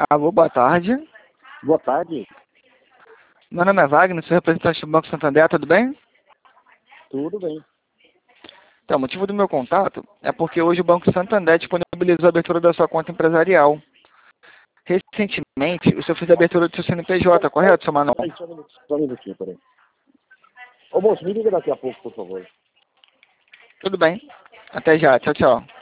Alô, boa tarde. Boa tarde. Meu nome é Wagner, sou representante do Banco Santander, tudo bem? Tudo bem. Então, o motivo do meu contato é porque hoje o Banco Santander disponibilizou a abertura da sua conta empresarial. Recentemente, o senhor fez a abertura do seu CNPJ, correto, seu Manuel? Peraí, só um minutinho, peraí. Ô moço, me liga daqui a pouco, por favor. Tudo bem. Até já. Tchau, tchau.